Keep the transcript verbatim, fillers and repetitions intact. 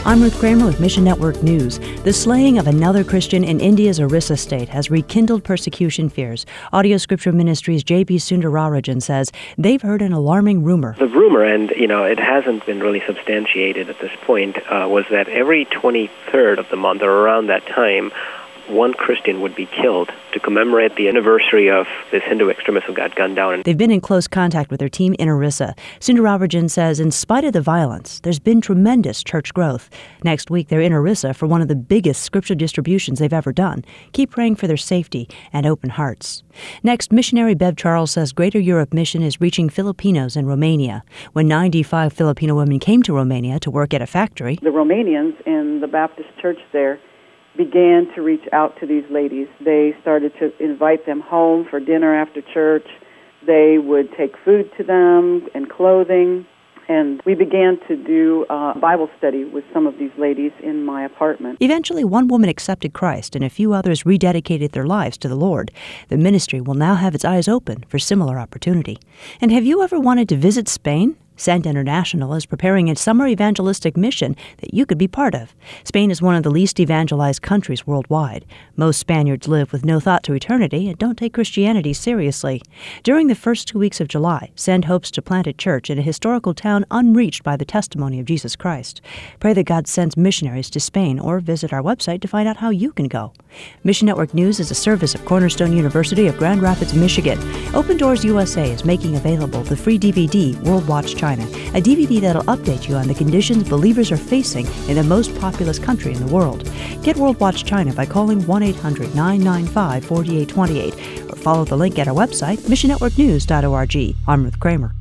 I'm Ruth Kramer with Mission Network News. The slaying of another Christian in India's Orissa state has rekindled persecution fears. Audio Scripture Ministries' J P Sundararajan says they've heard an alarming rumor. The rumor, and you know, it hasn't been really substantiated at this point, uh, was that every twenty-third of the month, or around that time, one Christian would be killed to commemorate the anniversary of this Hindu extremist who got gunned down. They've been in close contact with their team in Orissa. Sundararajan says in spite of the violence, there's been tremendous church growth. Next week, they're in Orissa for one of the biggest scripture distributions they've ever done. Keep praying for their safety and open hearts. Next, missionary Bev Charles says Greater Europe Mission is reaching Filipinos in Romania. When ninety-five Filipino women came to Romania to work at a factory, the Romanians in the Baptist church there began to reach out to these ladies. They started to invite them home for dinner after church. They would take food to them and clothing. And we began to do a Bible study with some of these ladies in my apartment. Eventually, one woman accepted Christ and a few others rededicated their lives to the Lord. The ministry will now have its eyes open for similar opportunity. And have you ever wanted to visit Spain? Send International is preparing a summer evangelistic mission that you could be part of. Spain is one of the least evangelized countries worldwide. Most Spaniards live with no thought to eternity and don't take Christianity seriously. During the first two weeks of July, Send hopes to plant a church in a historical town unreached by the testimony of Jesus Christ. Pray that God sends missionaries to Spain or visit our website to find out how you can go. Mission Network News is a service of Cornerstone University of Grand Rapids, Michigan. Open Doors U S A is making available the free D V D World Watch China. A D V D that'll update you on the conditions believers are facing in the most populous country in the world. Get World Watch China by calling one eight hundred nine nine five four eight two eight or follow the link at our website, mission network news dot org. I'm Ruth Kramer.